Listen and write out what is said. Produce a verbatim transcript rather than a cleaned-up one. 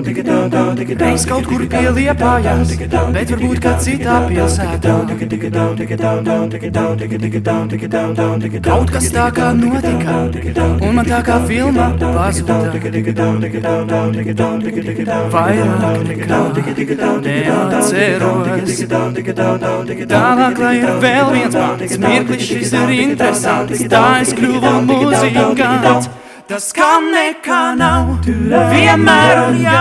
Reiz kaut kur pie Liepājas, bet varbūt kā citā pilsētā. Kaut kas tā kā notika, un man tā kā filmā pazuda. Vairāk nekā neatceros. Tālāk, lai ir vēl viens pants, mirklis šis ir interesants. Tā es kļuvu muzikants, tas kam nekā nav, vienmēr un jā.